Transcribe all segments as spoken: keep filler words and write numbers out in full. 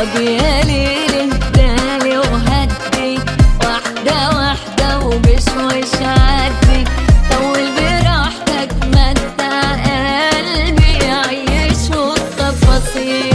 طب يا ليل اهدالي وهدي واحدة واحدة وبشويش عدي، طول براحتك متع قلبي عيشه التفاصيل.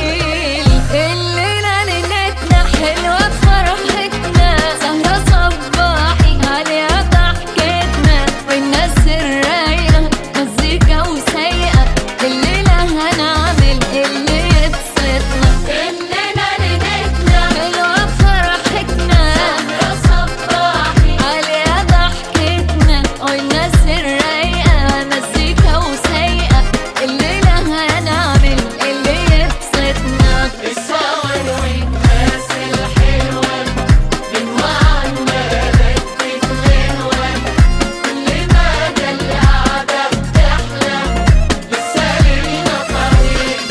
الليلة ليلتنا حلوة بفرحتنا، سهرة صباحي عليها ضحكتنا، والناس الرايقة مزيكا وسايقة، الليلة هنعمل اللي يبسطنا. الليلة ليلتنا حلوة بفرحتنا، سهرة صباحي عليها ضحكتنا، والناس الرايقة مزيكا وسايقة، الليلة هنعمل اللي يبسطنا. السهر والناس الحلوة بنوع عمالك بتغنوة، كل مدى القعدة بتحلى، لسه ليلنا طويل.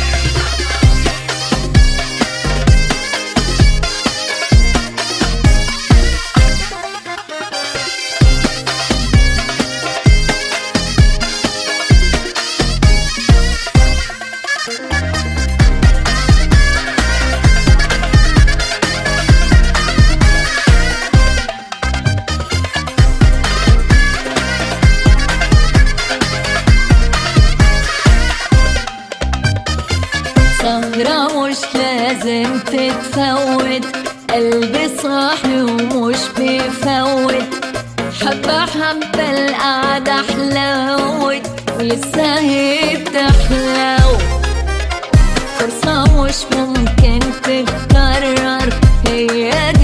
سهرة مش لازم تتفوت، قلبي صاحي ومش بيفوت، حبة حبة القعدة حلوت، ولسه هي بتحلو. فرصة مش ممكن تتكرر، هي